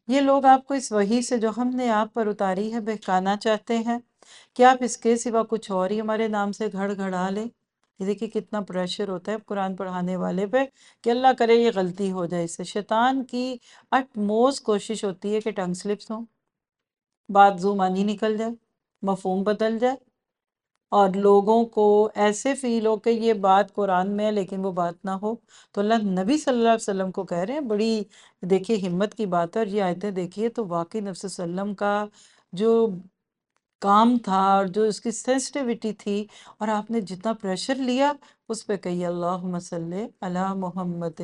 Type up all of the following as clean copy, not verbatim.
یہ لوگ آپ کو اس وحی سے جو ہم نے آپ پر اتاری ہے بہکانا چاہتے ہیں کہ آپ اس کے سوا کچھ اور ہی ہمارے نام سے گھڑ گھڑا لیں۔ یہ دیکھیے کتنا پریشر ہوتا ہے قرآن پڑھانے والے پہ کہ اللہ کرے یہ غلطی ہو جائے اس سے۔ شیطان کی اٹ موسٹ کوشش ہوتی ہے کہ ٹنگ سلپس ہوں، بات زبانی نکل جائے، مفہوم بدل جائے، اور لوگوں کو ایسے فیل ہو کہ یہ بات قرآن میں ہے لیکن وہ بات نہ ہو۔ تو اللہ نبی صلی اللہ علیہ وسلم کو کہہ رہے ہیں، بڑی دیکھیے ہمت کی بات ہے، اور یہ آیتیں دیکھیے تو واقعی نبی صلی اللہ علیہ وسلم کا جو کام تھا اور جو اس کی سینسٹیوٹی تھی، اور آپ نے جتنا پریشر لیا اس پہ کہیے اللہم صلی علی محمد۔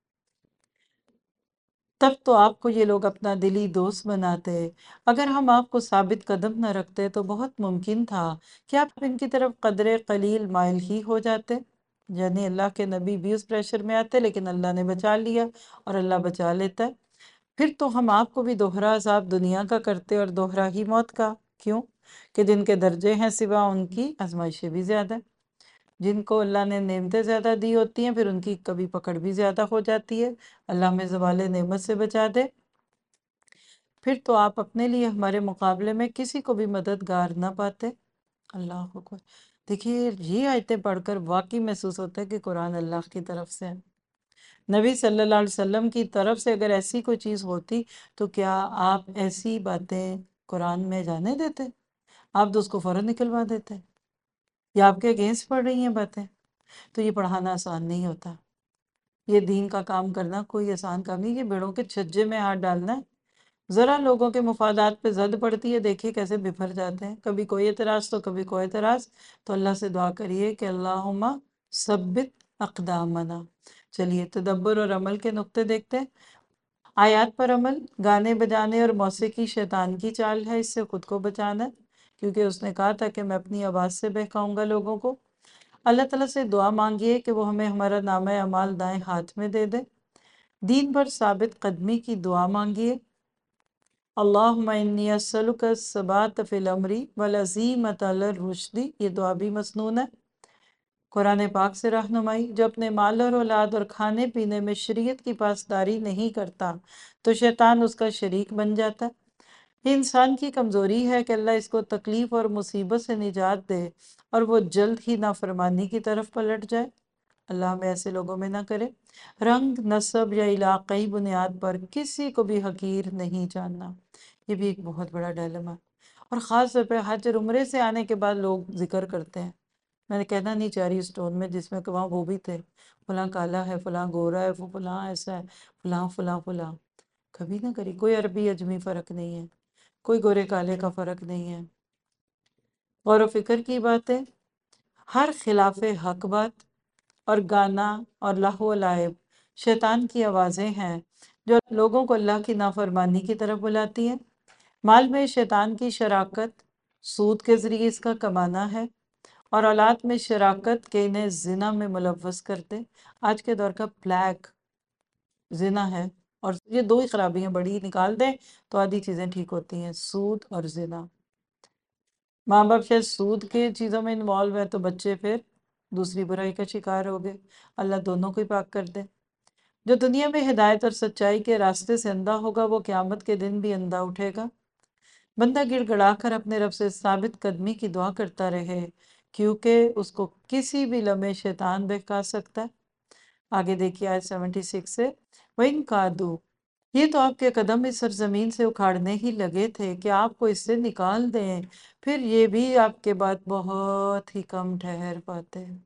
تب تو آپ کو یہ لوگ اپنا دلی دوست بناتے۔ اگر ہم آپ کو ثابت قدم نہ رکھتے تو بہت ممکن تھا کہ آپ ان کی طرف قدر قلیل مائل ہی ہو جاتے، یعنی اللہ کے نبی بھی اس پریشر میں آتے، لیکن اللہ نے بچا لیا، اور اللہ بچا لیتا ہے۔ پھر تو ہم آپ کو بھی دوہرا عذاب دنیا کا کرتے اور دوہرا ہی موت کا۔ کیوں؟ کہ جن کے درجے ہیں سوا ان کی آزمائشیں بھی زیادہ ہیں۔ جن کو اللہ نے نعمتیں زیادہ دی ہوتی ہیں پھر ان کی کبھی پکڑ بھی زیادہ ہو جاتی ہے۔ اللہ ہمیں زوال نعمت سے بچا دے۔ پھر تو آپ اپنے لیے ہمارے مقابلے میں کسی کو بھی مددگار نہ پاتے۔ اللہ اکبر۔ دیکھیے یہ آیتیں پڑھ کر واقعی محسوس ہوتا ہے کہ قرآن اللہ کی طرف سے ہے۔ نبی صلی اللہ علیہ وسلم کی طرف سے اگر ایسی کوئی چیز ہوتی تو کیا آپ ایسی باتیں قرآن میں جانے دیتے؟ آپ تو اس کو فوراً نکلوا دیتے۔ یا آپ کے اگینسٹ پڑھ رہی ہیں باتیں؟ تو یہ پڑھانا آسان نہیں ہوتا۔ یہ دین کا کام کرنا کوئی آسان کام نہیں، یہ بھیڑوں کے چھجے میں ہاتھ ڈالنا ہے۔ ذرا لوگوں کے مفادات پہ زد پڑتی ہے، دیکھیے کیسے بفر جاتے ہیں، کبھی کوئی اعتراض تو کبھی کوئی اعتراض۔ تو اللہ سے دعا کریے کہ اللہم ثبت اقدامنا۔ چلیے تدبر اور عمل کے نقطے دیکھتے ہیں۔ آیات پر عمل، گانے بجانے اور موسیقی شیطان کی چال ہے، اس سے خود کو بچانا ہے، کیونکہ اس نے کہا تھا کہ میں اپنی آواز سے بہکاؤں گا لوگوں کو۔ اللہ تعالیٰ سے دعا مانگیے کہ وہ ہمیں ہمارا نامہ اعمال دائیں ہاتھ میں دے دے۔ دین پر ثابت قدمی کی دعا مانگیے۔ اللہم انی اسألک الثبات فی الامر والعزیمۃ علی الرشد، یہ دعا بھی مسنون ہے۔ قرآن پاک سے رہنمائی، جو اپنے مال اور اولاد اور کھانے پینے میں شریعت کی پاسداری نہیں کرتا تو شیطان اس کا شریک بن جاتا ہے۔ یہ انسان کی کمزوری ہے کہ اللہ اس کو تکلیف اور مصیبت سے نجات دے اور وہ جلد ہی نافرمانی کی طرف پلٹ جائے۔ اللہ ہمیں ایسے لوگوں میں نہ کرے۔ رنگ، نسب یا علاقائی بنیاد پر کسی کو بھی حقیر نہیں جاننا، یہ بھی ایک بہت بڑا ڈیلما ہے۔ اور خاص طور پہ حج اور عمرے سے آنے کے بعد لوگ ذکر کرتے ہیں، میں نے کہنا نہیں چاہ رہی اسٹون میں جس میں کہ وہاں وہ بھی تھے، فلاں کالا ہے، فلاں گورا ہے، وہ فلاں ایسا ہے، فلاں فلاں فلاں۔ کبھی نہ کری، کوئی عربی اجمی فرق نہیں ہے، کوئی گورے کالے کا فرق نہیں ہے۔ غور و فکر کی بات ہے، ہر خلاف حق بات اور گانا اور لہو و لعب شیطان کی آوازیں ہیں جو لوگوں کو اللہ کی نافرمانی کی طرف بلاتی ہیں۔ مال میں شیطان کی شراکت، سود کے ذریعے اس کا کمانا ہے، اور اولاد میں شراکت کے انہیں زنا میں ملوث کرتے۔ آج کے دور کا پلیگ زنا ہے، اور یہ دو ہی خرابیاں بڑی نکال دیں تو آدھی چیزیں ٹھیک ہوتی ہیں، سود اور زنا۔ ماں باپ شاید سود کے چیزوں میں انوالو ہے تو بچے پھر دوسری برائی کا شکار ہو گئے۔ اللہ دونوں کو ہی پاک کر دے۔ جو دنیا میں ہدایت اور سچائی کے راستے سے اندھا ہوگا وہ قیامت کے دن بھی اندھا اٹھے گا۔ بندہ گڑ گڑا کر اپنے رب سے ثابت قدمی کی دعا کرتا رہے، کیونکہ اس کو کسی بھی لمحے شیطان بہکا سکتا ہے۔ آگے دیکھیے آیت 76 سے، وَإِن قَعَدُوا، یہ تو آپ کے قدم اس سرزمین سے اکھاڑنے ہی لگے تھے کہ آپ کو اس سے نکال دیں، پھر یہ بھی آپ کے بعد بہت ہی کم ٹھہر پاتے ہیں۔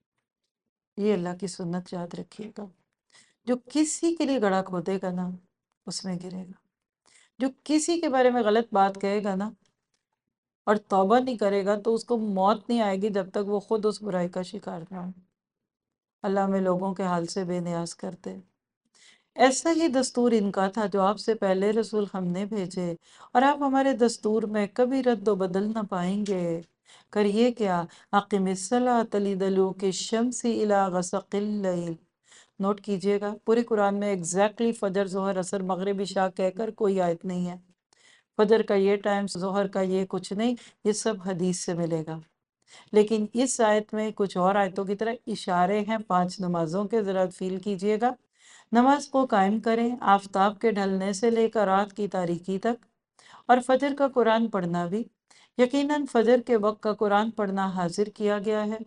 یہ اللہ کی سنت یاد رکھیے گا، جو کسی کے لیے گڑھا کھودے گا نا اس میں گرے گا، جو کسی کے بارے میں غلط بات کہے گا نا اور توبہ نہیں کرے گا تو اس کو موت نہیں آئے گی جب تک وہ خود اس برائی کا شکار نہ ہو۔ اللہ ہمیں لوگوں کے حال سے بے نیاز کرتے۔ ایسا ہی دستور ان کا تھا جو آپ سے پہلے رسول ہم نے بھیجے، اور آپ ہمارے دستور میں کبھی رد و بدل نہ پائیں گے۔ کریے کیا، اقم الصلاۃ لدلوک الشمس الی غسق اللیل۔ نوٹ کیجئے گا پورے قرآن میں ایگزیکٹلی فجر، ظہر، عصر، مغرب، عشاء کہہ کر کوئی آیت نہیں ہے۔ فجر کا یہ ٹائم، ظہر کا یہ کچھ نہیں، یہ سب حدیث سے ملے گا۔ لیکن اس آیت میں کچھ اور آیتوں کی طرح اشارے ہیں 5 نمازوں کے، ذرا فیل کیجئے گا۔ نماز کو قائم کریں آفتاب کے ڈھلنے سے لے کر رات کی تاریکی تک، اور فجر کا قرآن پڑھنا بھی۔ یقیناً فجر کے وقت کا قرآن پڑھنا حاضر کیا گیا ہے۔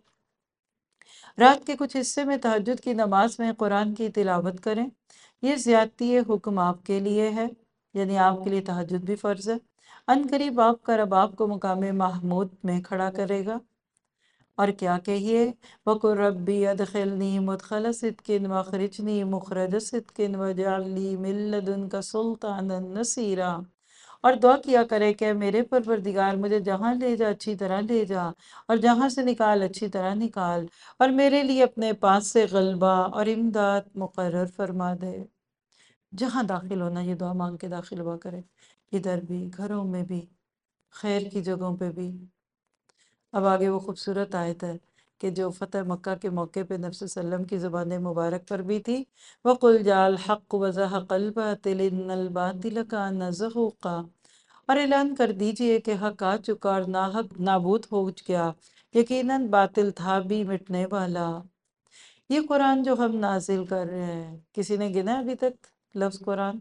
رات کے کچھ حصے میں تہجد کی نماز میں قرآن کی تلاوت کریں۔ یہ زیادتی حکم آپ کے لیے ہے، یعنی آپ کے لیے تہجد بھی فرض ہے۔ ان قریب آپ کا رب آپ کو مقام محمود میں کھڑا کرے گا۔ اور کیا کہیے، وَقُلْ رَبِّ أَدْخِلْنِي مُدْخَلَ صِدْقٍ وَأَخْرِجْنِي مُخْرَجَ صِدْقٍ وَاجْعَلْ لِي مِن لَّدُنكَ سُلْطَانًا نَصِيرًا۔ اور دعا کیا کرے کہ میرے پروردگار مجھے جہاں لے جا اچھی طرح لے جا، اور جہاں سے نکال اچھی طرح نکال، اور میرے لیے اپنے پاس سے غلبہ اور امداد مقرر فرما دے۔ جہاں داخل ہونا یہ دعا مانگ کے داخل ہوا کرے، ادھر بھی، گھروں میں بھی، خیر کی جگہوں پہ بھی۔ اب آگے وہ خوبصورت آیت ہے کہ جو فتح مکہ کے موقع پہ نبی صلی اللہ علیہ وسلم کی زبان مبارک پر بھی تھی، وَقُلْ جَاءَ الْحَقُّ وَزَهَقَ الْبَاطِلُ إِنَّ الْبَاطِلَ كَانَ زَهُوقًا۔ اور اعلان کر دیجئے کہ حق آ چکا اور ناحق نابود ہو گیا، یقیناً باطل تھا بھی مٹنے والا۔ یہ قرآن جو ہم نازل کر رہے ہیں، کسی نے گنا ابھی تک لفظ قرآن؟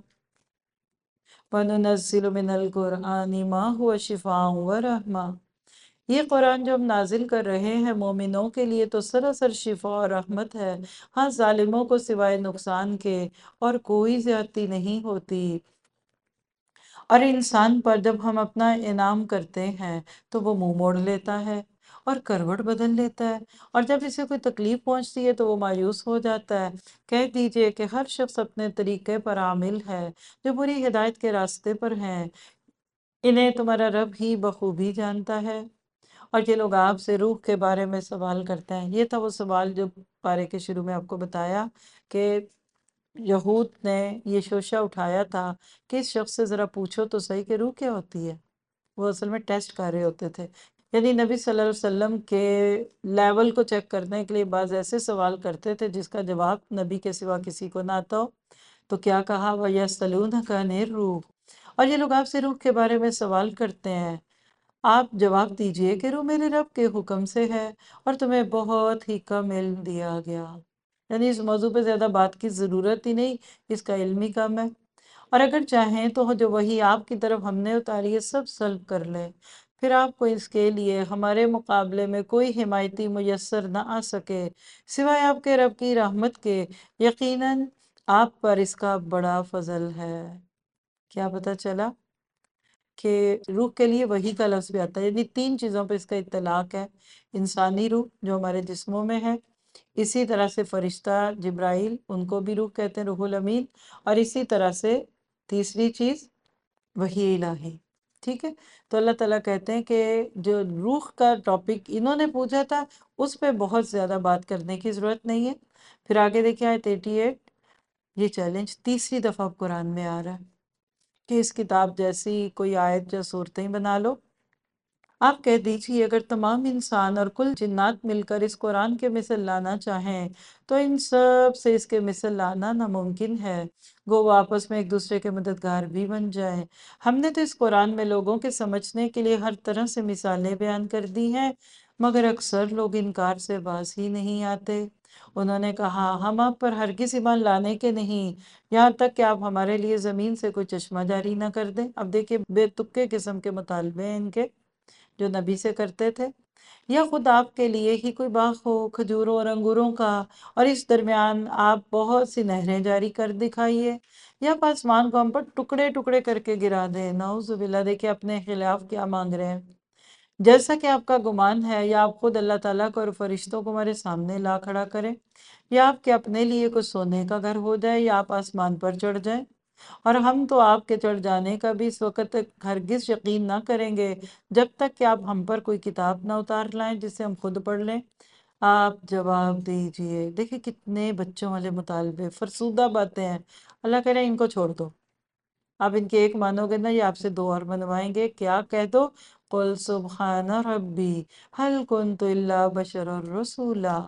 وَنُنَزِّلُ مِنَ الْقُرْآنِ مَا هُوَ شِفَاءٌ وَرَحْمَةٌ۔ یہ قرآن جو ہم نازل کر رہے ہیں مومنوں کے لیے تو سراسر شفا اور رحمت ہے، ہاں ظالموں کو سوائے نقصان کے اور کوئی زیادتی نہیں ہوتی۔ اور انسان پر جب ہم اپنا انعام کرتے ہیں تو وہ منہ موڑ لیتا ہے اور کروٹ بدل لیتا ہے، اور جب اسے کوئی تکلیف پہنچتی ہے تو وہ مایوس ہو جاتا ہے۔ کہہ دیجئے کہ ہر شخص اپنے طریقے پر عامل ہے، جو بری ہدایت کے راستے پر ہیں، انہیں تمہارا رب ہی بخوبی جانتا ہے۔ اور یہ لوگ آپ سے روح کے بارے میں سوال کرتے ہیں۔ یہ تھا وہ سوال جو پارے کے شروع میں آپ کو بتایا کہ یہود نے یہ شوشہ اٹھایا تھا کہ اس شخص سے ذرا پوچھو تو صحیح کہ روح کیا ہوتی ہے۔ وہ اصل میں ٹیسٹ کر رہے ہوتے تھے، یعنی نبی صلی اللہ علیہ وسلم کے لیول کو چیک کرنے کے لیے بعض ایسے سوال کرتے تھے جس کا جواب نبی کے سوا کسی کو نہ آتا ہو۔ تو کیا کہا، وَيَسْأَلُونَكَ عَنِ الرُّوحِ۔ اور یہ لوگ آپ سے روح کے بارے میں سوال کرتے ہیں، آپ جواب دیجئے کہ روح میرے رب کے حکم سے ہے، اور تمہیں بہت ہی کم علم دیا گیا۔ یعنی اس موضوع پہ زیادہ بات کی ضرورت ہی نہیں، اس کا علم ہی کم ہے۔ اور اگر چاہیں تو جو وحی آپ کی طرف ہم نے اتاری ہے سب سلب کر لیں، پھر آپ کو اس کے لیے ہمارے مقابلے میں کوئی حمایتی میسر نہ آ سکے سوائے آپ کے رب کی رحمت کے۔ یقیناً آپ پر اس کا بڑا فضل ہے۔ کیا پتہ چلا کہ روح کے لیے وحی کا لفظ بھی آتا ہے، یعنی تین چیزوں پہ اس کا اطلاق ہے: انسانی روح جو ہمارے جسموں میں ہے، اسی طرح سے فرشتہ جبرائیل، ان کو بھی روح کہتے ہیں، روح الامین، اور اسی طرح سے تیسری چیز وحی الہی۔ ٹھیک ہے، تو اللہ تعالیٰ کہتے ہیں کہ جو روح کا ٹاپک انہوں نے پوچھا تھا اس پہ بہت زیادہ بات کرنے کی ضرورت نہیں ہے۔ پھر آگے دیکھیں آیت 88، یہ چیلنج تیسری دفعہ اب قرآن میں آ رہا ہے کہ اس کتاب جیسی کوئی آیت یا صورتیں بنا لو۔ آپ کہہ دیجئے اگر تمام انسان اور کل جنات مل کر اس قرآن کے مثل لانا چاہیں تو ان سب سے اس کے مثل لانا ناممکن ہے، گو وہ آپس میں ایک دوسرے کے مددگار بھی بن جائیں۔ ہم نے تو اس قرآن میں لوگوں کے سمجھنے کے لیے ہر طرح سے مثالیں بیان کر دی ہیں، مگر اکثر لوگ انکار سے باز ہی نہیں آتے۔ انہوں نے کہا، ہم آپ پر ہرگز ایمان لانے کے نہیں، یہاں تک کہ آپ ہمارے لیے زمین سے کوئی چشمہ جاری نہ کر دیں۔ اب دیکھیں بے تکے قسم کے مطالبے ہیں ان کے جو نبی سے کرتے تھے، یا خود آپ کے لیے ہی کوئی باغ ہو کھجوروں اور انگوروں کا، اور اس درمیان آپ بہت سی نہریں جاری کر دکھائیے، یا آسمان کو ہم پر ٹکڑے ٹکڑے کر کے گرا دیں۔ نعوذ باللہ، دیکھیں اپنے خلاف کیا مانگ رہے ہیں۔ جیسا کہ آپ کا گمان ہے، یا آپ خود اللہ تعالیٰ کو اور فرشتوں کو ہمارے سامنے لا کھڑا کریں، یا آپ کے اپنے لیے کوئی سونے کا گھر ہو جائے، یا آپ آسمان پر چڑھ جائیں، اور ہم تو آپ کے چڑھ جانے کا بھی اس وقت تک ہرگز یقین نہ کریں گے جب تک کہ آپ ہم پر کوئی کتاب نہ اتار لائیں جسے ہم خود پڑھ لیں۔ آپ جواب دیجئے، دیکھیں کتنے بچوں والے مطالبے، فرسودہ باتیں ہیں۔ اللہ کہہ رہے ہیں ان کو چھوڑ دو، آپ ان کے ایک مانو گے نا، یہ آپ سے دو اور منوائیں گے۔ کیا کہہ دو، قُلْ سُبْحَانَ رَبِّي هَلْ كُنْتُ إِلَّا بَشَرًا رَسُولًا۔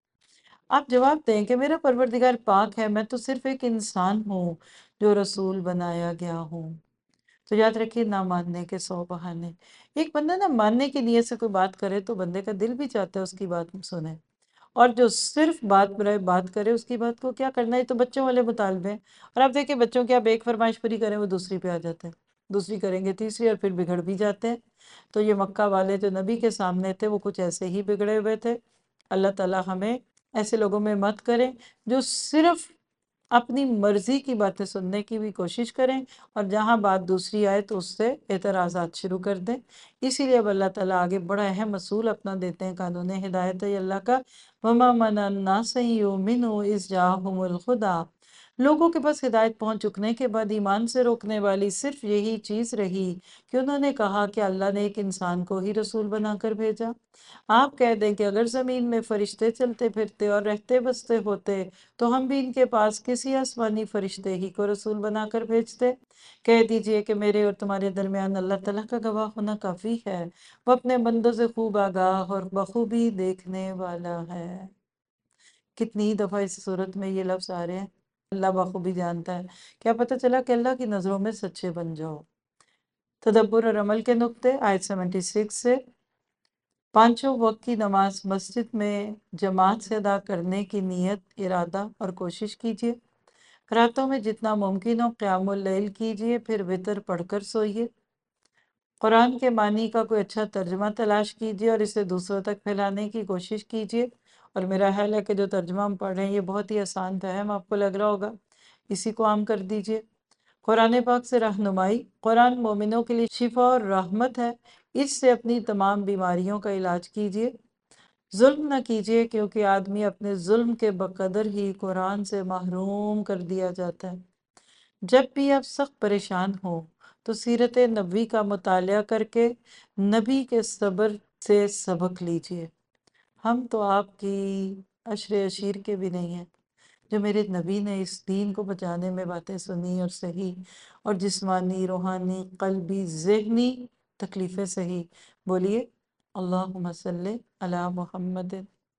آپ جواب دیں کہ میرا پروردگار پاک ہے، میں تو صرف ایک انسان ہوں جو رسول بنایا گیا ہوں۔ تو یاد رکھیے، نہ ماننے کے 100 بہانے۔ ایک بندہ نہ ماننے کی نیت سے کوئی بات کرے تو بندے کا دل بھی چاہتا ہے اس کی بات سنے، اور جو صرف بات برائے بات کرے اس کی بات کو کیا کرنا ہے، یہ تو بچوں والے مطالبے ہیں۔ اور آپ دیکھیں بچوں کی آپ ایک فرمائش پوری کریں وہ دوسری پہ آ جاتے ہیں، دوسری کریں گے تیسری، اور پھر بگڑ بھی جاتے ہیں۔ تو یہ مکہ والے جو نبی کے سامنے تھے وہ کچھ ایسے ہی بگڑے ہوئے تھے۔ اللہ تعالیٰ ہمیں ایسے لوگوں میں مت کریں جو صرف اپنی مرضی کی باتیں سننے کی بھی کوشش کریں، اور جہاں بات دوسری آئے تو اس سے اعتراضات شروع کر دیں۔ اسی لیے اب اللہ تعالیٰ آگے بڑا اہم اصول اپنا دیتے ہیں، قانون ہدایت ہے اللہ کا، وَمَا مَنَعَ النَّاسَ أَن يُؤْمِنُوا إِذْ جَاءَهُمُ الْهُدَىٰ۔ لوگوں کے پاس ہدایت پہنچ چکنے کے بعد ایمان سے روکنے والی صرف یہی چیز رہی کہ انہوں نے کہا کہ اللہ نے ایک انسان کو ہی رسول بنا کر بھیجا۔ آپ کہہ دیں کہ اگر زمین میں فرشتے چلتے پھرتے اور رہتے بستے ہوتے تو ہم بھی ان کے پاس کسی آسمانی فرشتے ہی کو رسول بنا کر بھیجتے۔ کہہ دیجئے کہ میرے اور تمہارے درمیان اللہ تعالیٰ کا گواہ ہونا کافی ہے، وہ اپنے بندوں سے خوب آگاہ اور بخوبی دیکھنے والا ہے۔ کتنی ہی دفعہ اس صورت میں یہ لفظ آ رہے ہیں، اللہ بخوبی جانتا ہے۔ کیا پتہ چلا کہ اللہ کی نظروں میں سچے بن جاؤ۔ تدبر اور عمل کے نقطے آیت 76 سے، پانچوں وقت کی نماز مسجد میں جماعت سے ادا کرنے کی نیت، ارادہ اور کوشش کیجیے۔ راتوں میں جتنا ممکن ہو قیام اللیل کیجیے، پھر وتر پڑھ کر سوئیے۔ قرآن کے معنی کا کوئی اچھا ترجمہ تلاش کیجیے اور اسے دوسروں تک پھیلانے کی کوشش کیجیے۔ اور میرا خیال ہے کہ جو ترجمہ ہم پڑھ رہے ہیں یہ بہت ہی آسان فہم آپ کو لگ رہا ہوگا، اسی کو عام کر دیجیے۔ قرآن پاک سے رہنمائی، قرآن مومنوں کے لیے شفا اور رحمت ہے، اس سے اپنی تمام بیماریوں کا علاج کیجیے۔ ظلم نہ کیجیے کیونکہ آدمی اپنے ظلم کے بقدر ہی قرآن سے محروم کر دیا جاتا ہے۔ جب بھی آپ سخت پریشان ہوں تو سیرت نبوی کا مطالعہ کر کے نبی کے صبر سے سبق لیجیے۔ ہم تو آپ کی عشر عشیر کے بھی نہیں ہیں، جو میرے نبی نے اس دین کو بچانے میں باتیں سنی اور صحیح اور جسمانی، روحانی، قلبی، ذہنی تکلیفیں سہی۔ بولیے اللہم صلی علی محمد۔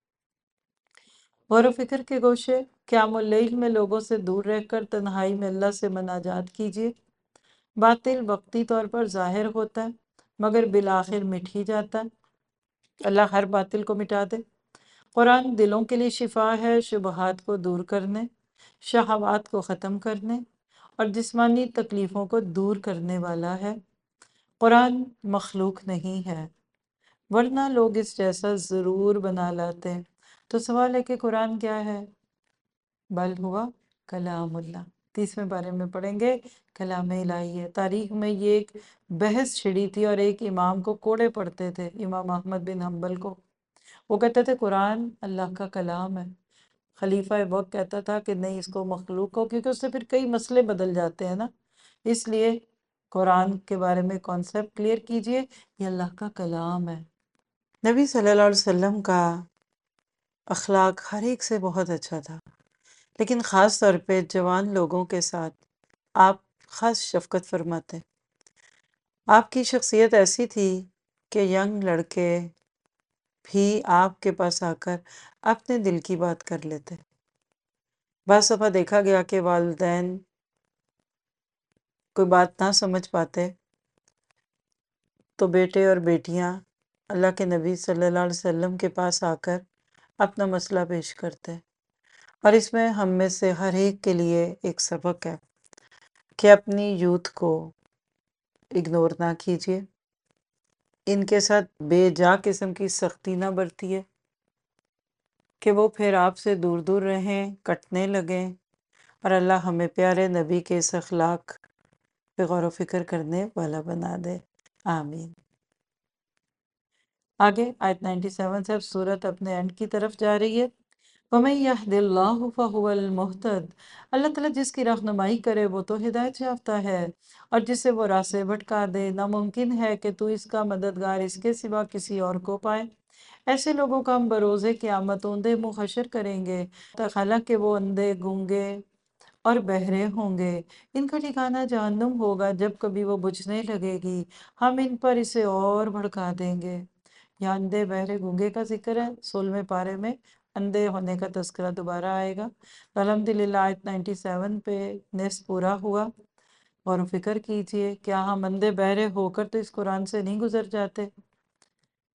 غور و فکر کے گوشے، قیام اللیل میں لوگوں سے دور رہ کر تنہائی میں اللہ سے مناجات کیجیے۔ باطل وقتی طور پر ظاہر ہوتا ہے مگر بالآخر مٹ ہی جاتا ہے، اللہ ہر باطل کو مٹا دے۔ قرآن دلوں کے لیے شفا ہے، شبہات کو دور کرنے، شہوات کو ختم کرنے اور جسمانی تکلیفوں کو دور کرنے والا ہے۔ قرآن مخلوق نہیں ہے، ورنہ لوگ اس جیسا ضرور بنا لاتے۔ تو سوال ہے کہ قرآن کیا ہے؟ بل ہوا کلام اللہ۔ 30ویں بارے میں پڑھیں گے، کلام الہی ہے۔ تاریخ میں یہ ایک بحث چھڑی تھی اور ایک امام کو کوڑے پڑتے تھے، امام احمد بن حنبل کو۔ وہ کہتے تھے قرآن اللہ کا کلام ہے۔ خلیفہ وقت کہتا تھا کہ نہیں، اس کو مخلوق کو، کیونکہ اس سے پھر کئی مسئلے بدل جاتے ہیں نا، اس لیے قرآن کے بارے میں کانسیپٹ کلیئر کیجئے، یہ اللہ کا کلام ہے۔ نبی صلی اللہ علیہ وسلم کا اخلاق ہر ایک سے بہت اچھا تھا، لیکن خاص طور پہ جوان لوگوں کے ساتھ آپ خاص شفقت فرماتے۔ آپ کی شخصیت ایسی تھی کہ ینگ لڑکے بھی آپ کے پاس آ کر اپنے دل کی بات کر لیتے۔ بعض دفعہ دیکھا گیا کہ والدین کوئی بات نہ سمجھ پاتے تو بیٹے اور بیٹیاں اللہ کے نبی صلی اللہ علیہ وسلم کے پاس آ کر اپنا مسئلہ پیش کرتے۔ اور اس میں ہم میں سے ہر ایک کے لیے ایک سبق ہے کہ اپنی یوتھ کو اگنور نہ کیجیے، ان کے ساتھ بے جا قسم کی سختی نہ برتیے کہ وہ پھر آپ سے دور دور رہیں، کٹنے لگیں، اور اللہ ہمیں پیارے نبی کے اس اخلاق پہ غور و فکر کرنے والا بنا دے، آمین۔ آگے آیت 97 سے اب صورت اپنے اینڈ کی طرف جا رہی ہے۔ وَمَن يَهْدِ اللَّهُ فَهُوَ الْمُهْتَدِ۔ اللہ تعالیٰ جس کی رہنمائی کرے وہ تو ہدایت یافتہ ہے، اور جسے وہ راہ سے بھٹکا دے ناممکن ہے کہ تو اس کا مددگار اس کے سوا کسی اور کو پائے۔ ایسے لوگوں کا ہم بروز قیامت اوندے منہ حشر کریں گے، حالانکہ وہ اندھے، گونگے اور بہرے ہوں گے۔ ان کا ٹھکانہ جہنم ہوگا، جب کبھی وہ بجھنے لگے گی ہم ان پر اسے اور بھڑکا دیں گے۔ یہاں اندھے، بہرے، گونگے کا ذکر ہے، 16ویں پارے میں اندھے ہونے کا تذکرہ دوبارہ آئے گا۔ الحمدللہ آیت 97 پہ نصف پورا ہوا۔ غور و فکر کیجئے، کیا ہم اندھے بہرے ہو کر تو اس قرآن سے نہیں گزر جاتے؟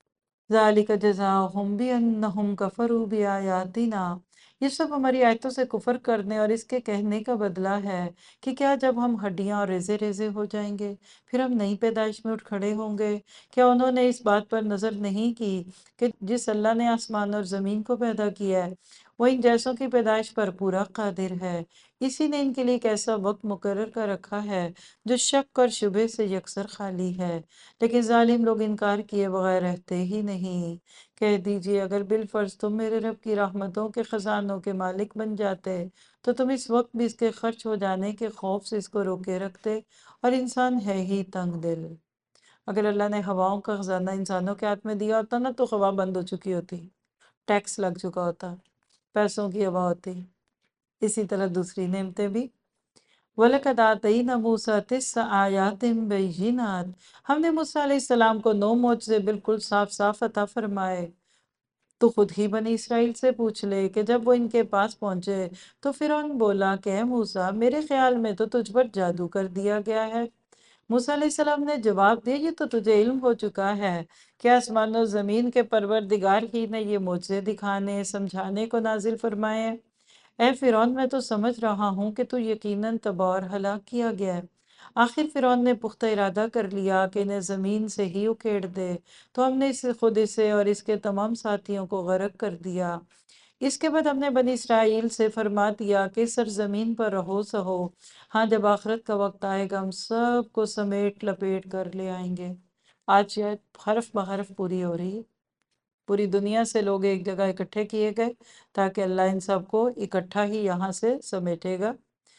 ذالک جزاؤہم بانہم کفروا بآیاتنا، یہ سب ہماری آیتوں سے کفر کرنے اور اس کے کہنے کا بدلہ ہے کہ کیا جب ہم ہڈیاں اور ریزے ریزے ہو جائیں گے پھر ہم نئی پیدائش میں اٹھ کھڑے ہوں گے؟ کیا انہوں نے اس بات پر نظر نہیں کی کہ جس اللہ نے آسمان اور زمین کو پیدا کیا ہے وہ ان جیسوں کی پیدائش پر پورا قادر ہے؟ اسی نے ان کے لیے ایک ایسا وقت مقرر کر رکھا ہے جو شک اور شبہ سے یکسر خالی ہے، لیکن ظالم لوگ انکار کیے بغیر رہتے ہی نہیں۔ کہہ دیجئے اگر بالفرض تم میرے رب کی رحمتوں کے خزانوں کے مالک بن جاتے تو تم اس وقت بھی اس کے خرچ ہو جانے کے خوف سے اس کو روکے رکھتے، اور انسان ہے ہی تنگ دل۔ اگر اللہ نے ہواؤں کا خزانہ انسانوں کے ہاتھ میں دیا ہوتا نا تو ہوا بند ہو چکی ہوتی، ٹیکس لگ چکا ہوتا، پیسوں کی ہوا ہوتی۔ اسی طرح دوسری نعمتیں بھی، وَلَقَدْ آتَيْنَا مُوسَىٰ تِسْعَ آيَاتٍ بَيِّنَاتٍ، ہم نے موسیٰ علیہ السلام کو 9 معجزے بالکل صاف صاف عطا فرمائے۔ تو خود ہی بنی اسرائیل سے پوچھ لے کہ جب وہ ان کے پاس پہنچے تو فرعون بولا کہ اے موسیٰ میرے خیال میں تو تجھ پر جادو کر دیا گیا ہے۔ موسیٰ علیہ السلام نے جواب دیا یہ تو تجھے علم ہو چکا ہے کہ آسمان و زمین کے پروردگار ہی نے یہ معجزے دکھانے سمجھانے کو نازل فرمائے ہیں۔ اے فرعون میں تو سمجھ رہا ہوں کہ تو یقیناً تباہ اور ہلاک کیا گیا ہے۔ آخر فرعون نے پختہ ارادہ کر لیا کہ انہیں زمین سے ہی اکھیڑ دے، تو ہم نے خود اسے اور اس کے تمام ساتھیوں کو غرق کر دیا۔ اس کے بعد ہم نے بنی اسرائیل سے فرما دیا کہ سرزمین پر رہو سہو، ہاں جب آخرت کا وقت آئے گا ہم سب کو سمیٹ لپیٹ کر لے آئیں گے۔ آج یہ حرف بحرف پوری ہو رہی ہے، پوری دنیا سے لوگ ایک جگہ اکٹھے کیے گئے تاکہ اللہ ان سب کو اکٹھا ہی یہاں سے سمیٹے گا۔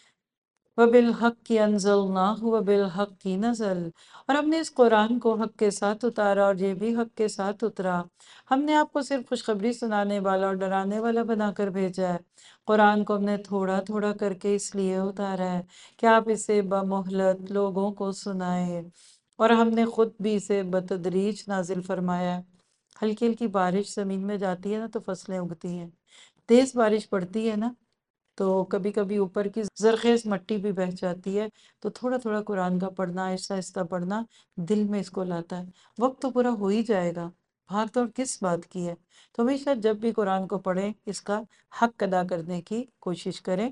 وَبِالْحَقِّ أَنزَلْنَاهُ وَبِالْحَقِّ نَزَلَ، اور ہم نے اس قرآن کو حق کے ساتھ اتارا اور یہ بھی حق کے ساتھ اترا۔ ہم نے آپ کو صرف خوشخبری سنانے والا اور ڈرانے والا بنا کر بھیجا ہے۔ قرآن کو ہم نے تھوڑا تھوڑا کر کے اس لیے اتارا ہے کہ آپ اسے بمہلت لوگوں کو سنائیں، اور ہم نے خود بھی اسے بتدریج نازل فرمایا ہے۔ ہلکی ہلکی بارش زمین میں جاتی ہے نا تو فصلیں اگتی ہیں، تیز بارش پڑتی ہے نا تو کبھی کبھی اوپر کی زرخیز مٹی بھی بہہ جاتی ہے۔ تو تھوڑا تھوڑا قرآن کا پڑھنا، آہستہ آہستہ پڑھنا دل میں اس کو لاتا ہے۔ وقت تو پورا ہو ہی جائے گا، بھاگ دوڑ کس بات کی ہے؟ تو ہمیشہ جب بھی قرآن کو پڑھیں اس کا حق ادا کرنے کی کوشش کریں۔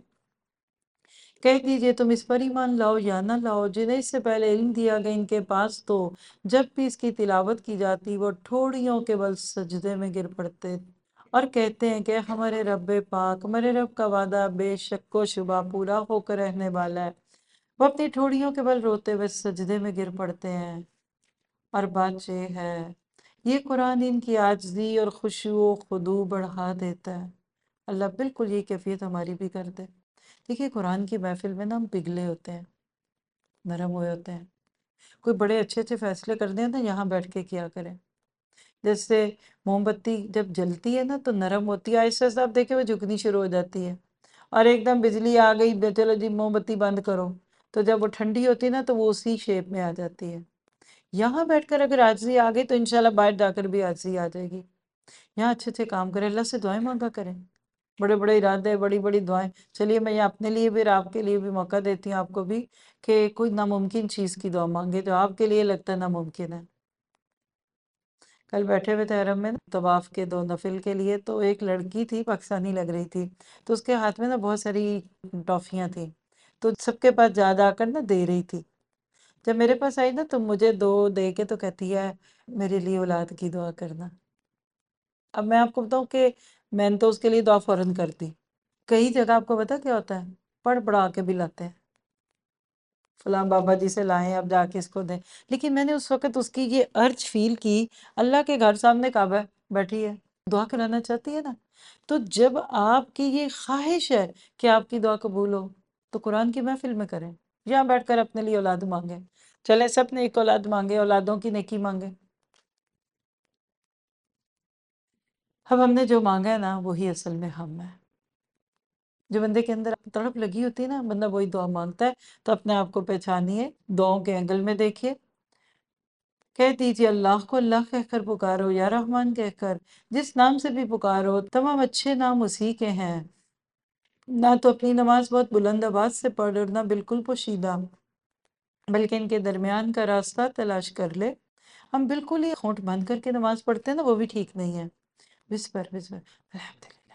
کہہ دیجئے تم اس پر ایمان لاؤ یا نہ لاؤ، جنہیں اس سے پہلے علم دیا گیا ان کے پاس تو جب بھی اس کی تلاوت کی جاتی وہ ٹھوڑیوں کے بل سجدے میں گر پڑتے اور کہتے ہیں کہ ہمارے رب پاک، ہمارے رب کا وعدہ بے شک و شبہ پورا ہو کر رہنے والا ہے۔ وہ اپنی ٹھوڑیوں کے بل روتے ہوئے سجدے میں گر پڑتے ہیں۔ اور بات یہ ہے، یہ قرآن ان کی عاجزی اور خشوع و خضوع بڑھا دیتا ہے۔ اللہ بالکل یہ کیفیت ہماری بھی کر دے۔ دیکھیے قرآن کی محفل میں نا ہم پگھلے ہوتے ہیں، نرم ہوئے ہوتے ہیں، کوئی بڑے اچھے اچھے فیصلے کر دیں نا یہاں بیٹھ کے کیا کریں۔ جیسے موم بتی جب جلتی ہے نا تو نرم ہوتی ہے، آہستہ آہستہ آپ دیکھیں وہ جھکنی شروع ہو جاتی ہے، اور ایک دم بجلی آ گئی چلو جی موم بتی بند کرو، تو جب وہ ٹھنڈی ہوتی ہے نا تو وہ اسی شیپ میں آ جاتی ہے۔ یہاں بیٹھ کر اگر عاجزی آ گئی تو انشاءاللہ باہر جا کر بھی عاجزی آ جائے گی۔ یہاں اچھے اچھے کام کریں، اللہ سے دعائیں مانگا کریں، بڑے بڑے ارادے، بڑی بڑی دعائیں۔ چلیے میں یہ اپنے لیے بھی اور آپ کے لیے بھی موقع دیتی ہوں آپ کو بھی کہ کوئی ناممکن چیز کی دعا مانگے جو آپ کے لیے لگتا ہے ناممکن ہے۔ کل بیٹھے ہوئے تھے حرم میں نا طواف کے 2 نفل کے لیے، تو ایک لڑکی تھی پاکستانی لگ رہی تھی، تو اس کے ہاتھ میں نا بہت ساری ٹافیاں تھیں، تو سب کے پاس جا جا کر نا دے رہی تھی۔ جب میرے پاس آئی نا تو مجھے 2 دے کے تو کہتی ہے میرے لیے اولاد کی دعا کرنا۔ اب میں آپ کو بتاؤں کہ میں نے تو اس کے لیے دعا فوراً کر دی۔ کئی جگہ آپ کو پتا کیا ہوتا ہے، پڑھ پڑھا کے بھی لاتے ہیں، فلاں بابا جی سے لائیں اب جا کے اس کو دیں، لیکن میں نے اس وقت اس کی یہ ارج فیل کی، اللہ کے گھر سامنے کعبہ ہے، بیٹھی ہے، دعا کرانا چاہتی ہے نا، تو جب آپ کی یہ خواہش ہے کہ آپ کی دعا قبول ہو تو قرآن کی محفل میں کریں، یہاں بیٹھ کر اپنے لیے اولاد مانگیں، چلے سب نے ایک اولاد مانگے، اولادوں کی نیکی مانگے۔ اب ہم نے جو مانگا ہے نا وہی اصل میں ہم ہے، جو بندے کے اندر تڑپ لگی ہوتی ہے نا بندہ وہی دعا مانگتا ہے، تو اپنے آپ کو پہچانیے، دعاؤں کے اینگل میں دیکھیے، کہہ دیجیے اللہ کو اللہ کہہ کر پکارو یا رحمان کہہ کر، جس نام سے بھی پکارو تمام اچھے نام اسی کے ہیں، نہ تو اپنی نماز بہت بلند آواز سے پڑھ اور نہ بالکل پوشیدہ، بلکہ ان کے درمیان کا راستہ تلاش کر لے، ہم بالکل ہی ہونٹ بند کر کے نماز پڑھتے ہیں نا، وہ بھی ٹھیک نہیں ہے۔ وسپر وسپر الحمدللہ،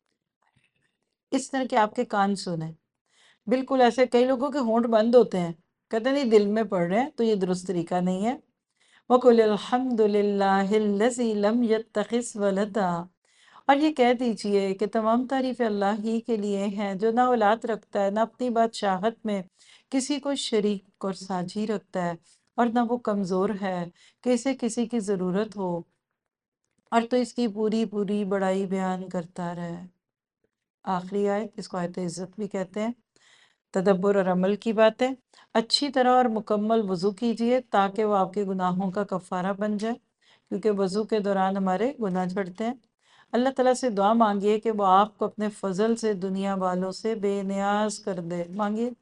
اس طرح کے آپ کے کان سنیں۔ بالکل ایسے کئی لوگوں کے ہونٹ بند ہوتے ہیں، کہتے ہیں نہیں دل میں پڑھ رہے ہیں، تو یہ درست طریقہ نہیں ہے۔ وَقُلِ الْحَمْدُ لِلَّهِ الَّذِي لَمْ يَتَّخِذْ وَلَدًا، اور یہ کہہ دیجئے کہ تمام تعریف اللہ ہی کے لیے ہیں جو نہ اولاد رکھتا ہے، نہ اپنی بادشاہت میں کسی کو شریک اور ساجھی رکھتا ہے، اور نہ وہ کمزور ہے کہ اسے کسی کی ضرورت ہو، اور تو اس کی پوری پوری بڑائی بیان کرتا رہے۔ آخری آیت، اس کو آیت عزت بھی کہتے ہیں۔ تدبر اور عمل کی باتیں، اچھی طرح اور مکمل وضو کیجئے تاکہ وہ آپ کے گناہوں کا کفارہ بن جائے، کیونکہ وضو کے دوران ہمارے گناہ جھڑتے ہیں۔ اللہ تعالیٰ سے دعا مانگیے کہ وہ آپ کو اپنے فضل سے دنیا والوں سے بے نیاز کر دے۔ مانگیے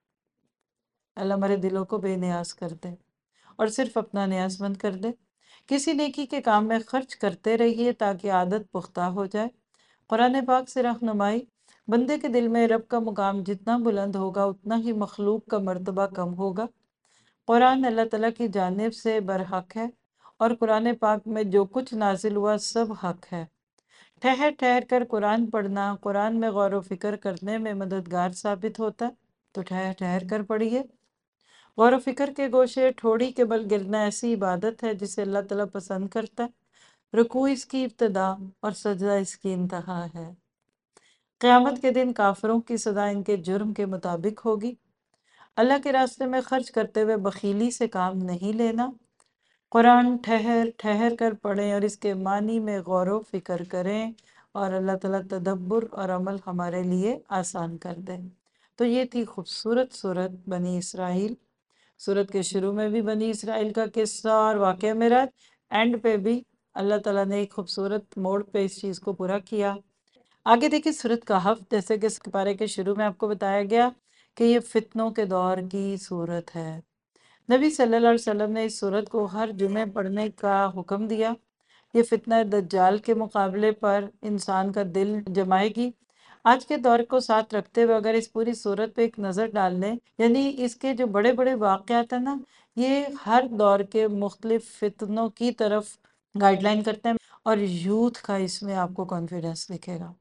اللہ ہمارے دلوں کو بے نیاز کر دے اور صرف اپنا نیاز مند کر دے۔ کسی نیکی کے کام میں خرچ کرتے رہیے تاکہ عادت پختہ ہو جائے۔ قرآن پاک سے رہنمائی، بندے کے دل میں رب کا مقام جتنا بلند ہوگا اتنا ہی مخلوق کا مرتبہ کم ہوگا۔ قرآن اللہ تعالیٰ کی جانب سے برحق ہے، اور قرآن پاک میں جو کچھ نازل ہوا سب حق ہے۔ ٹھہر ٹھہر کر قرآن پڑھنا قرآن میں غور و فکر کرنے میں مددگار ثابت ہوتا ہے، تو ٹھہر ٹھہر کر پڑھیے۔ غور و فکر کے گوشے ٹھوڑی کے بل گرنا ایسی عبادت ہے جسے اللہ تعالیٰ پسند کرتا ہے۔ رکوع اس کی ابتدا اور سجدہ اس کی انتہا ہے۔ قیامت کے دن کافروں کی سزا ان کے جرم کے مطابق ہوگی۔ اللہ کے راستے میں خرچ کرتے ہوئے بخیلی سے کام نہیں لینا۔ قرآن ٹھہر ٹھہر کر پڑھیں اور اس کے معنی میں غور و فکر کریں، اور اللہ تعالیٰ تدبر اور عمل ہمارے لیے آسان کر دیں۔ تو یہ تھی خوبصورت سورت بنی اسرائیل۔ سورت کے شروع میں بھی بنی اسرائیل کا قصہ اور واقعہ معراج، اینڈ پہ بھی اللہ تعالیٰ نے ایک خوبصورت موڑ پہ اس چیز کو پورا کیا۔ آگے دیکھیں سورت کہف، جیسے کہ اس پارے کے شروع میں آپ کو بتایا گیا کہ یہ فتنوں کے دور کی سورت ہے۔ نبی صلی اللہ علیہ وسلم نے اس سورت کو ہر جمعے پڑھنے کا حکم دیا۔ یہ فتنہ دجال کے مقابلے پر انسان کا دل جمائے گی۔ آج کے دور کو ساتھ رکھتے ہوئے اگر اس پوری سورت پہ ایک نظر ڈال لیں، یعنی اس کے جو بڑے بڑے واقعات ہیں نا، یہ ہر دور کے مختلف فتنوں کی طرف گائیڈ لائن کرتے ہیں، اور یوتھ کا اس میں آپ کو کانفیڈنس دکھے گا۔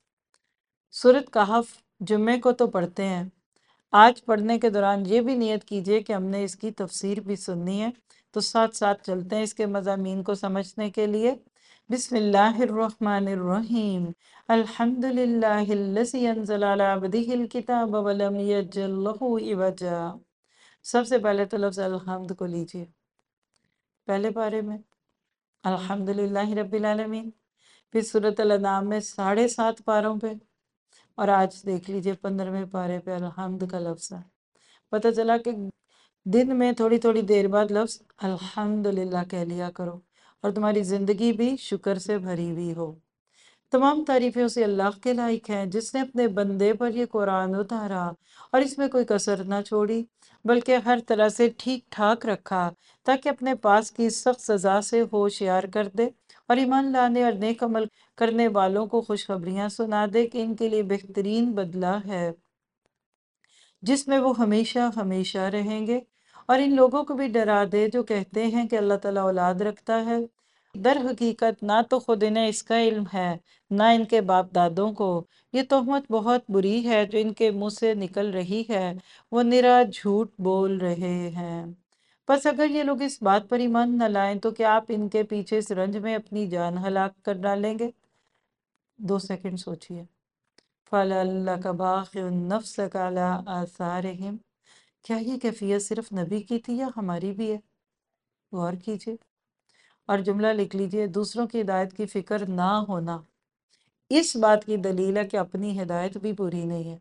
سورت کہف جمعے کو تو پڑھتے ہیں، آج پڑھنے کے دوران یہ بھی نیت کیجئے کہ ہم نے اس کی تفسیر بھی سننی ہے، تو ساتھ ساتھ چلتے ہیں اس کے مضامین کو سمجھنے کے لیے۔ بسم اللہ الرحمن الرحیم، الحمدللہ الذی انزل علی عبدہ الکتاب ولم یجعل لہ عوجا۔ سب سے پہلے تو لفظ الحمد کو لیجئے پہلے پارے میں، الحمدللہ رب العالمین، پھر سورۃ الانعام میں 7.5 پاروں پہ، اور آج دیکھ لیجئے 15ویں پارے پہ الحمد کا لفظ ہے۔ پتہ چلا کہ دن میں تھوڑی تھوڑی دیر بعد لفظ الحمدللہ کہہ لیا کرو، اور تمہاری زندگی بھی شکر سے بھری ہوئی ہو۔ تمام تعریفیں اسے اللہ کے لائق ہیں جس نے اپنے بندے پر یہ قرآن اتارا اور اس میں کوئی کسر نہ چھوڑی، بلکہ ہر طرح سے ٹھیک ٹھاک رکھا، تاکہ اپنے پاس کی سخت سزا سے ہوشیار کر دے، اور ایمان لانے اور نیک عمل کرنے والوں کو خوشخبریاں سنا دے کہ ان کے لیے بہترین بدلہ ہے جس میں وہ ہمیشہ ہمیشہ رہیں گے، اور ان لوگوں کو بھی ڈرا دے جو کہتے ہیں کہ اللہ تعالیٰ اولاد رکھتا ہے۔ در حقیقت نہ تو خود انہیں اس کا علم ہے، نہ ان کے باپ دادوں کو۔ یہ تہمت بہت بری ہے جو ان کے منہ سے نکل رہی ہے، وہ نرا جھوٹ بول رہے ہیں۔ بس اگر یہ لوگ اس بات پر ایمان نہ لائیں تو کیا آپ ان کے پیچھے اس رنج میں اپنی جان ہلاک کر ڈالیں گے؟ 2 سیکنڈ سوچئے۔ فَلَعَلَّكَ بَاخِعٌ نَفْسَكَ عَلَىٰ آثَارِهِمْ، کیا یہ کیفیت صرف نبی کی تھی یا ہماری بھی ہے؟ غور کیجئے اور جملہ لکھ لیجئے، دوسروں کی ہدایت کی فکر نہ ہونا اس بات کی دلیل ہے کہ اپنی ہدایت بھی پوری نہیں ہے۔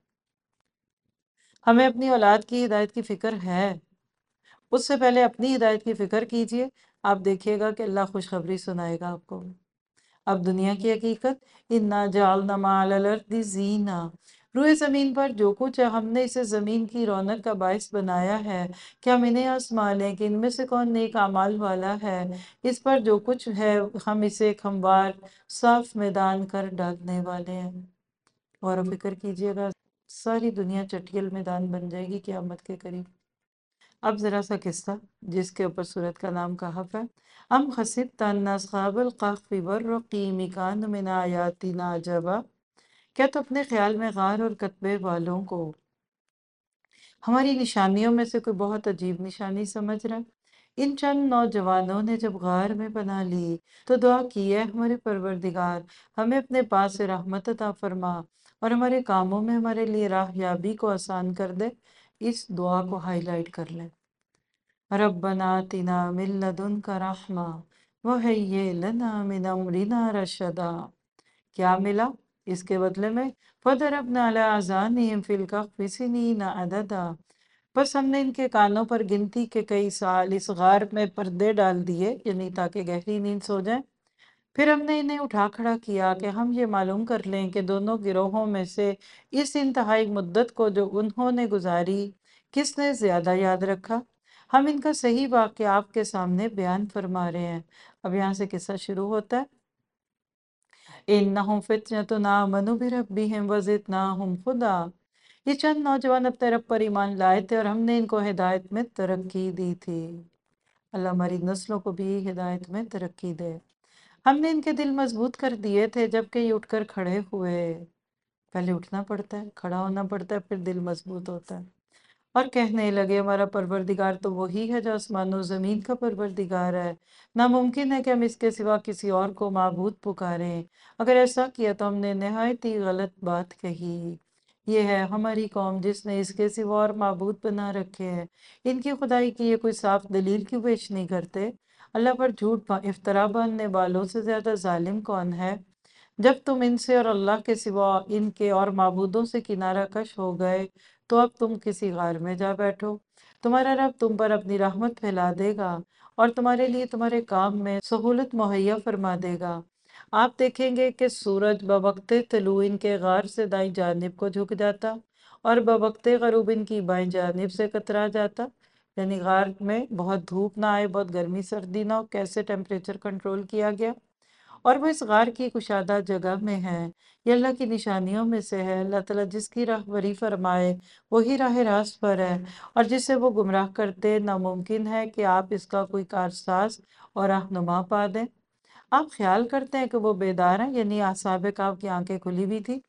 ہمیں اپنی اولاد کی ہدایت کی فکر ہے، اس سے پہلے اپنی ہدایت کی فکر کیجئے، آپ دیکھیے گا کہ اللہ خوشخبری سنائے گا آپ کو۔ اب دنیا کی حقیقت، اِنَّا جَعَلْنَا مَا عَلَى الْأَرْضِ زِینَةً، روئے زمین پر جو کچھ ہے ہم نے اسے زمین کی رونق کا باعث بنایا ہے کہ ہم انہیں آزما لیں کہ ان میں سے کون نیک اعمال والا ہے۔ اس پر جو کچھ ہے ہم اسے ایک ہموار صاف میدان کر ڈالنے والے ہیں۔ غور و فکر کیجئے گا، ساری دنیا چٹیل میدان بن جائے گی قیامت کے قریب۔ اب ذرا سا قصہ جس کے اوپر سورت کا نام کہف ہے۔ ام حسبت ان اصحاب الکہف والرقیم کانوا من آیاتنا عجبا، کیا تو اپنے خیال میں غار اور کتبے والوں کو ہماری نشانیوں میں سے کوئی بہت عجیب نشانی سمجھ رہا ہے؟ ان چند نوجوانوں نے جب غار میں پناہ لی تو دعا کی ہے ہمارے پروردگار ہمیں اپنے پاس سے رحمت عطا فرما اور ہمارے کاموں میں ہمارے لیے راہ یابی کو آسان کر دے۔ اس دعا کو ہائی لائٹ کر لیں۔ ربنا آتنا من لدنک رحمہ وہیئ لنا من امرنا رشدا۔ کیا ملا اس کے بدلے میں؟ فَضَرَبْنَا عَلَىٰ آذَانِهِمْ فِي الْكَهْفِ سِنِينَ عَدَدًا، بس ہم نے ان کے کانوں پر گنتی کے کئی سال اس غار میں پردے ڈال دیے، یعنی تاکہ گہری نیند سو جائیں۔ پھر ہم نے انہیں اٹھا کھڑا کیا کہ ہم یہ معلوم کر لیں کہ دونوں گروہوں میں سے اس انتہائی مدت کو جو انہوں نے گزاری کس نے زیادہ یاد رکھا۔ ہم ان کا صحیح واقعہ آپ کے سامنے بیان فرما رہے ہیں۔ اب یہاں سے قصہ شروع ہوتا ہے۔ اِنَّهُمْ فِتْنَةٌ آمَنُوا بِرَبِّهِمْ وَزِدْنَاهُمْ هُدًى، یہ چند نوجوان اپنے رب پر ایمان لائے تھے اور ہم نے ان کو ہدایت میں ترقی دی تھی۔ اللہ ہماری نسلوں کو بھی ہدایت میں ترقی دے۔ ہم نے ان کے دل مضبوط کر دیے تھے جبکہ یہ اٹھ کر کھڑے ہوئے۔ پہلے اٹھنا پڑتا ہے، کھڑا ہونا پڑتا ہے، پھر دل مضبوط ہوتا ہے۔ اور کہنے لگے ہمارا پروردگار تو وہی ہے جو آسمان و زمین کا پروردگار ہے، ناممکن ہے کہ ہم اس کے سوا کسی اور کو معبود پکاریں، اگر ایسا کیا تو ہم نے نہایت ہی غلط بات کہی۔ یہ ہے ہماری قوم جس نے اس کے سوا اور معبود بنا رکھے ہیں، ان کی خدائی کی یہ کوئی صاف دلیل کیوں پیش نہیں کرتے؟ اللہ پر جھوٹ افطرا باندھنے والوں سے زیادہ ظالم کون ہے؟ جب تم ان سے اور اللہ کے سوا ان کے اور معبودوں سے کنارہ کش ہو گئے تو اب تم کسی غار میں جا بیٹھو، تمہارا رب تم پر اپنی رحمت پھیلا دے گا اور تمہارے لیے تمہارے کام میں سہولت مہیا فرما دے گا۔ آپ دیکھیں گے کہ سورج بوقت طلوع ان کے غار سے دائیں جانب کو جھک جاتا اور بوقت غروب ان کی بائیں جانب سے کترا جاتا، یعنی غار میں بہت دھوپ نہ آئے، بہت گرمی سردی نہ ہو، کیسے ٹیمپریچر کنٹرول کیا گیا۔ اور وہ اس غار کی کشادہ جگہ میں ہے، یہ اللہ کی نشانیوں میں سے ہے۔ اللہ تعالیٰ جس کی رہبری فرمائے وہی راہ راست پر ہے، اور جسے وہ گمراہ کرتے ناممکن ہے کہ آپ اس کا کوئی کارساز اور رہنما پا دیں۔ آپ خیال کرتے ہیں کہ وہ بیدار ہیں، یعنی اصحاب کہف کی آنکھیں کھلی بھی تھی،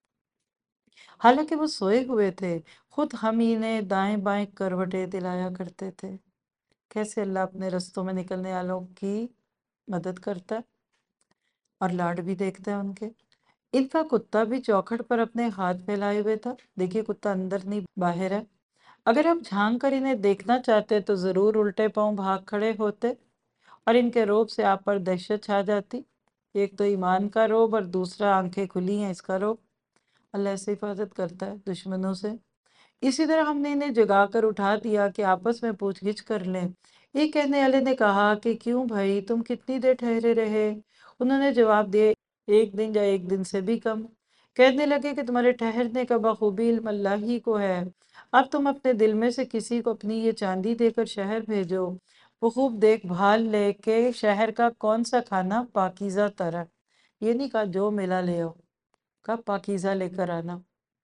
حالانکہ وہ سوئے ہوئے تھے۔ خود ہم انہیں دائیں بائیں کروٹیں دلایا کرتے تھے۔ کیسے اللہ اپنے رستوں میں نکلنے والوں کی مدد کرتا ہے اور لاڈ بھی دیکھتا ہے ان کے۔ ان کا کتا بھی چوکھٹ پر اپنے ہاتھ پھیلائے ہوئے تھا۔ دیکھیے کتا اندر نہیں باہر ہے۔ اگر آپ جھانک کر انہیں دیکھنا چاہتے تو ضرور الٹے پاؤں بھاگ کھڑے ہوتے اور ان کے روب سے آپ پر دہشت چھا جاتی۔ ایک تو ایمان کا روب اور دوسرا آنکھیں کھلی ہیں اس کا روب۔ اللہ ایسے حفاظت کرتا ہے دشمنوں سے۔ اسی طرح ہم نے انہیں جگا کر اٹھا دیا کہ آپس میں پوچھ گچھ کر لیں۔ ایک کہنے والے نے کہا کہ کیوں بھائی تم کتنی دیر ٹھہرے رہے؟ انہوں نے جواب دیا ایک دن یا ایک دن سے بھی کم۔ کہنے لگے کہ تمہارے ٹھہرنے کا بخوبی علم اللہ ہی کو ہے۔ اب تم اپنے دل میں سے کسی کو اپنی یہ چاندی دے کر شہر بھیجو، وہ خوب دیکھ بھال لے کہ شہر کا کون سا کھانا پاکیزہ تر ہے۔ یہ نہیں کہا جو ملا لے آؤ، کہا پاکیزہ لے کر آنا۔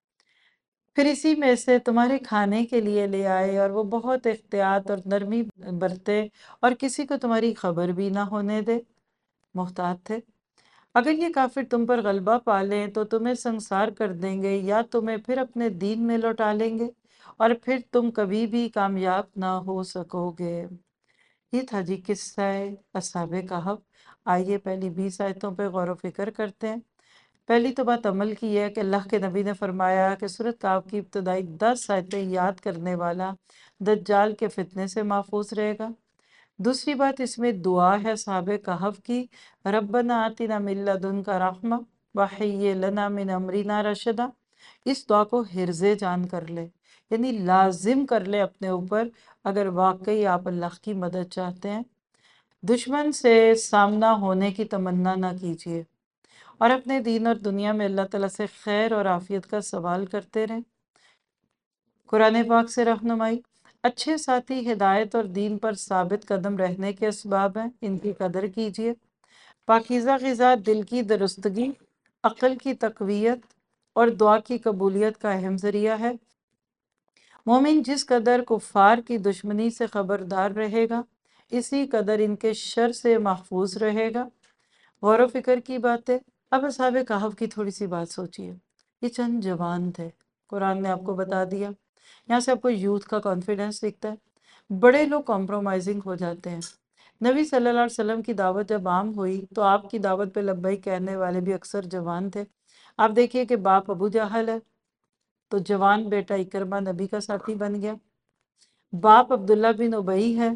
پھر اسی میں سے تمہارے کھانے کے لیے لے آئے، اور وہ بہت احتیاط اور نرمی برتے اور کسی کو تمہاری خبر بھی نہ ہونے دے، محتاط تھے۔ اگر یہ کافر تم پر غلبہ پا لیں تو تمہیں سنسار کر دیں گے یا تمہیں پھر اپنے دین میں لوٹا لیں گے، اور پھر تم کبھی بھی کامیاب نہ ہو سکو گے۔ یہ تھا جی قصہ اصحاب کہف۔ آئیے پہلی 20 آیتوں پہ غور و فکر کرتے ہیں۔ پہلی تو بات عمل کی ہے کہ اللہ کے نبی نے فرمایا کہ سورۃ کہف کی ابتدائی 10 آیتیں یاد کرنے والا دجال کے فتنے سے محفوظ رہے گا۔ دوسری بات اس میں دعا ہے اصحاب کہف کی، ربنا آتنا من لدنک رحمہ وہیئ لنا من امرنا رشدا۔ اس دعا کو حرز جان کر لے، یعنی لازم کر لے اپنے اوپر اگر واقعی آپ اللہ کی مدد چاہتے ہیں۔ دشمن سے سامنا ہونے کی تمنا نہ کیجیے اور اپنے دین اور دنیا میں اللہ تعالیٰ سے خیر اور عافیت کا سوال کرتے رہیں۔ قرآن پاک سے رہنمائی، اچھے ساتھی ہدایت اور دین پر ثابت قدم رہنے کے اسباب ہیں، ان کی قدر کیجیے۔ پاکیزہ غذا دل کی درستگی، عقل کی تقویت اور دعا کی قبولیت کا اہم ذریعہ ہے۔ مومن جس قدر کفار کی دشمنی سے خبردار رہے گا اسی قدر ان کے شر سے محفوظ رہے گا۔ غور و فکر کی بات ہے۔ اب اصحاب کہف کی تھوڑی سی بات سوچیے۔ یہ چند جوان تھے، قرآن نے آپ کو بتا دیا۔ یہاں سے آپ کو یوتھ کا کانفیڈنس دکھتا ہے۔ بڑے لوگ کمپرومائزنگ ہو جاتے ہیں۔ نبی صلی اللہ علیہ وسلم کی دعوت جب عام ہوئی تو آپ کی دعوت پہ لبیک کہنے والے بھی اکثر جوان تھے۔ آپ دیکھیے کہ باپ ابو جہل ہے تو جوان بیٹا اکرمہ نبی کا ساتھی بن گیا۔ باپ عبداللہ بن ابئی ہے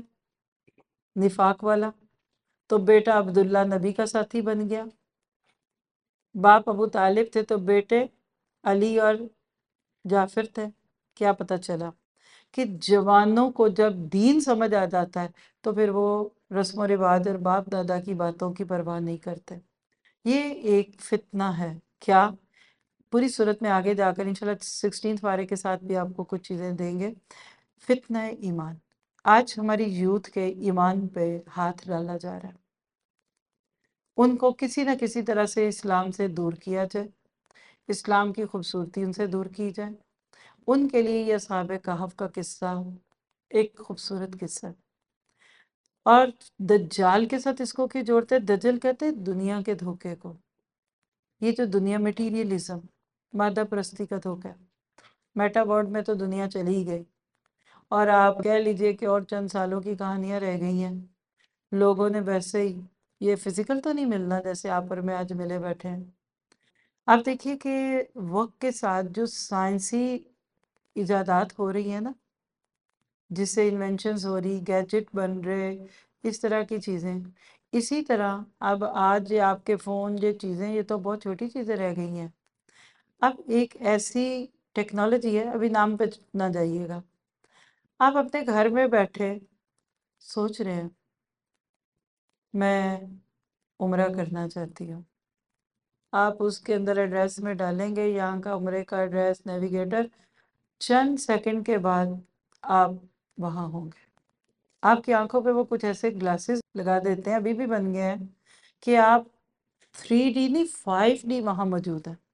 نفاق والا تو بیٹا عبداللہ نبی کا ساتھی بن گیا۔ باپ ابو طالب تھے تو بیٹے علی اور جعفر تھے۔ کیا پتہ چلا کہ جوانوں کو جب دین سمجھ آ جاتا ہے تو پھر وہ رسم و رواج اور باپ دادا کی باتوں کی پرواہ نہیں کرتے۔ یہ ایک فتنہ ہے۔ کیا؟ پوری صورت میں آگے جا کر انشاءاللہ 16 پارے کے ساتھ بھی آپ کو کچھ چیزیں دیں گے۔ فتنہ ایمان۔ آج ہماری یوتھ کے ایمان پہ ہاتھ ڈالا جا رہا ہے۔ ان کو کسی نہ کسی طرح سے اسلام سے دور کیا جائے، اسلام کی خوبصورتی ان سے دور کی جائے۔ ان کے لیے یہ اصحاب کہف کا قصہ ایک خوبصورت قصہ ہے۔ اور دجال کے ساتھ اس کو کیوں جوڑتے ہیں؟ دجل کہتے ہیں دنیا کے دھوکے کو۔ یہ جو دنیا میٹیریلزم، مادہ پرستی کا دھوکہ ہے۔ میٹا ورلڈ میں تو دنیا چلی ہی گئی اور آپ کہہ لیجئے کہ اور چند سالوں کی کہانیاں رہ گئی ہیں۔ لوگوں نے ویسے ہی یہ فزیکل تو نہیں ملنا جیسے آپ اور میں آج ملے بیٹھے ہیں۔ آپ دیکھیے کہ وقت کے ساتھ جو سائنسی ایجادات ہو رہی ہیں نا، جس سے انوینشنز ہو رہی، گیجٹ بن رہے، اس طرح کی چیزیں، اسی طرح اب آج یہ آپ کے فون یہ چیزیں یہ تو بہت چھوٹی چیزیں رہ گئی ہیں۔ اب ایک ایسی ٹیکنالوجی ہے، ابھی نام پہ نہ جائیے گا، آپ اپنے گھر میں بیٹھے سوچ رہے ہیں میں عمرہ کرنا چاہتی ہوں، آپ اس کے اندر ایڈریس میں ڈالیں گے یہاں کا عمرے کا ایڈریس نیویگیٹر، چند سیکنڈ کے بعد آپ وہاں ہوں گے۔ آپ کی آنکھوں پہ وہ کچھ ایسے گلاسز لگا دیتے ہیں، ابھی بھی بن گئے ہیں، کہ آپ 3D نہیں 5D وہاں موجود ہیں،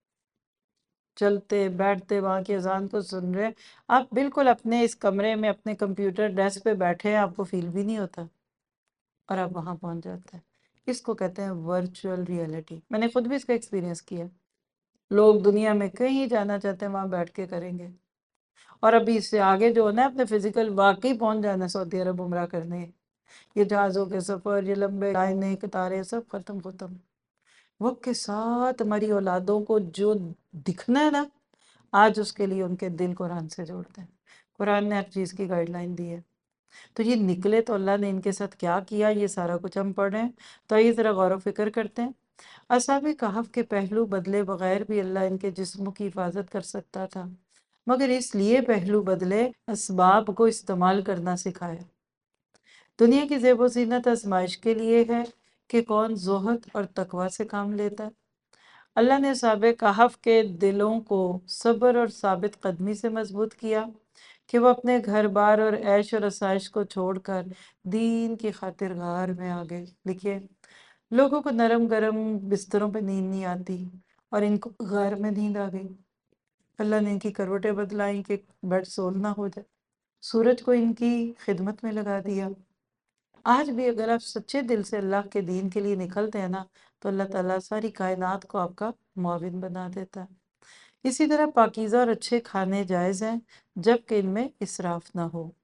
چلتے بیٹھتے وہاں کی اذان کو سن رہے، آپ بالکل اپنے اس کمرے میں اپنے کمپیوٹر ڈیسک پہ بیٹھے ہیں، آپ کو فیل بھی نہیں ہوتا اور آپ وہاں پہنچ جاتے ہیں۔ اس کو کہتے ہیں ورچوئل ریئلٹی۔ میں نے خود بھی اس کا ایکسپیرینس کیا۔ لوگ دنیا میں کہیں جانا چاہتے ہیں وہاں بیٹھ کے کریں گے، اور ابھی اس سے آگے جو ہے اپنے فزیکل واقعی پہنچ جانا ہے سعودی عرب عمرہ کرنے۔ یہ جہازوں کے سفر، یہ لمبے لائنیں قطاریں سب ختم۔ وقت کے ساتھ ہماری اولادوں کو جو دکھنا ہے نا، آج اس کے لیے ان کے دل قرآن سے جوڑتے ہیں۔ قرآن نے ہر چیز کی گائیڈ لائن دی ہے۔ تو یہ نکلے تو اللہ نے ان کے ساتھ کیا کیا، یہ سارا کچھ ہم پڑھ رہے ہیں، تو یہ ذرا غور و فکر کرتے ہیں۔ اصحاب کہف کے پہلو بدلے بغیر بھی اللہ ان کے جسموں کی حفاظت کر سکتا تھا، مگر اس لیے پہلو بدلے اسباب کو استعمال کرنا سکھایا۔ دنیا کی زیب و زینت آزمائش کے لیے ہے کہ کون زہد اور تقوی سے کام لیتا ہے۔ اللہ نے اصحاب کہف کے دلوں کو صبر اور ثابت قدمی سے مضبوط کیا کہ وہ اپنے گھر بار اور عیش اور آسائش کو چھوڑ کر دین کی خاطر غار میں آ گئے۔ لکھیے، لوگوں کو نرم گرم بستروں پہ نیند نہیں آتی اور ان کو غار میں نیند آ گئی۔ اللہ نے ان کی کروٹیں بدلائیں کہ بیڈ سول نہ ہو جائے، سورج کو ان کی خدمت میں لگا دیا۔ آج بھی اگر آپ سچے دل سے اللہ کے دین کے لیے نکلتے ہیں نا تو اللہ تعالیٰ ساری کائنات کو آپ کا معاون بنا دیتا ہے۔ اسی طرح پاکیزہ اور اچھے کھانے جائز ہیں جب کہ ان میں اسراف نہ ہو۔